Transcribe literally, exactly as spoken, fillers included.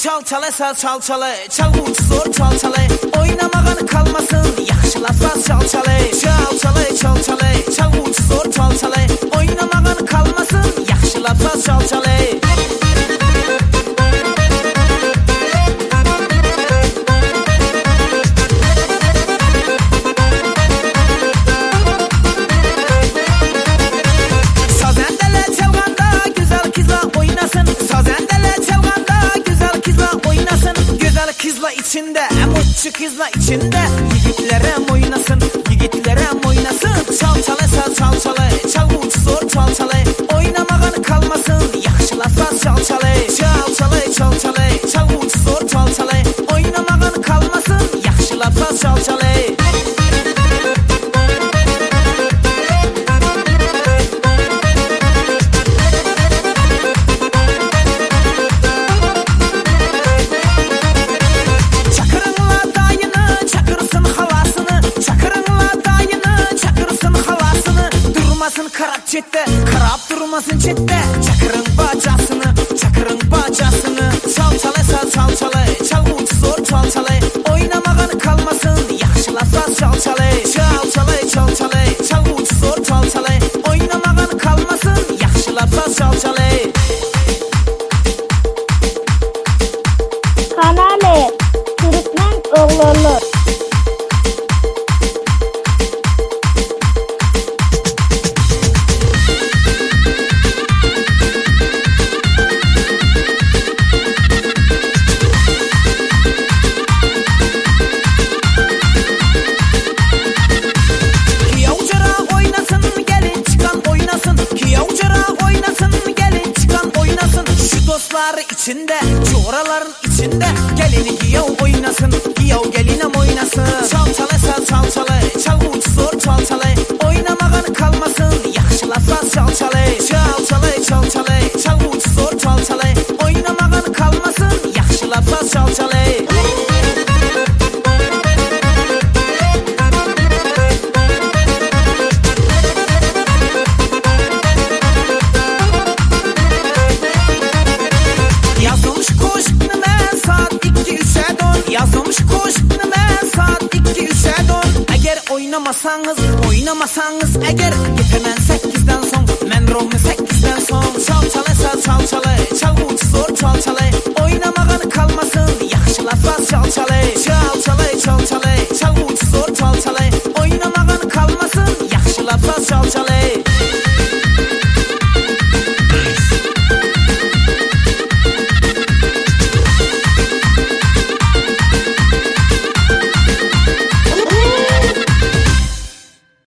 çalçalasa çalçalı, çalğucu zor çalçalı, oynamağan kalmasın, yaxşılasa çalçalı, çalçalı çalçalı, çalğucu zor çalçalı, oynamağan kalmasın, yaxşılasa çalçalı. Kızla içinde, emotçu kızla içinde, yigitlerem oynasın, yigitlerem oynasın. Çalçalı çalçalı, çalğucu zor çalçalı, oynamağan kalmasın, yaxşılasa çalçalı. Çalçalı çalçalı, çalğucu zor çalçalı, oynamağan kalmasın, yaxşılasa çalçalı. Karab çette, karab durmasın çette. Çakırın bacasını, çakırın bacasını. Çalçalı çalçalı, çalğucu zor çalçalı, oynamağan kalmasın, yaxşılasa çalçalı. Çalçalı çalçalı, çalğucu zor çalçalı, oynamağan kalmasın, yaxşılasa çalçalı. Kanale Türkmen oğulları. İçinde, coraların içinde, gelini giyav oynasın, giyav gelinem oynasın. Çalçalı çalçalı, çalğucu zor çalçalı, oynamağan kalmasın, yaxşılasa çalçalı. Çalçalı çalçalı, çalğucu zor çalçalı, oynamağan kalmasın, yaxşılasa çalçalı. Yazılmış koşkunu mən saat iki üçə don. Yazılmış koşkunu mən saat iki üçə don. Əgər oynamasanız, oynamasanız əgər, yetəmən səkkizdən son, mən rolunu səkkizdən son. Çalçalı çalçalı, çalçalı.